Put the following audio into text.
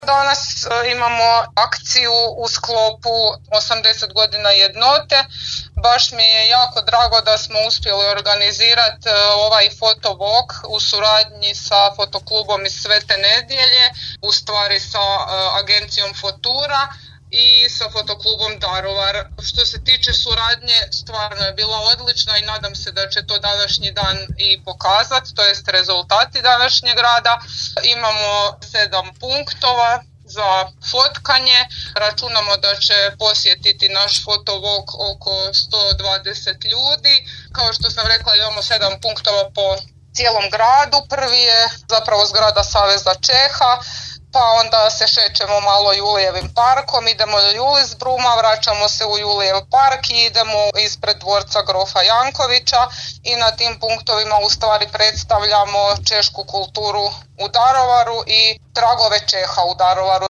Danas imamo akciju u sklopu 80 godina jednote. Baš mi je jako drago da smo uspjeli organizirati ovaj fotovok u suradnji sa fotoklubom iz Svete Nedjelje, u stvari sa agencijom Fotura i sa fotoklubom Daruvar. Što se tiče suradnje, stvarno je bila odlična i nadam se da će to današnji dan i pokazati, to jest rezultati današnjeg rada. Imamo 7 punktova za fotkanje. Računamo da će posjetiti naš fotovok oko 120 ljudi. Kao što sam rekla, imamo 7 punktova po cijelom gradu. Prvi je zapravo zgrada Saveza Čeha, pa onda se šećemo malo Julijevim parkom, idemo do Julisbruma, vraćamo se u Julijev park i idemo ispred dvorca Grofa Jankovića i na tim punktovima u stvari predstavljamo češku kulturu u Daruvaru i tragove Čeha u Daruvaru.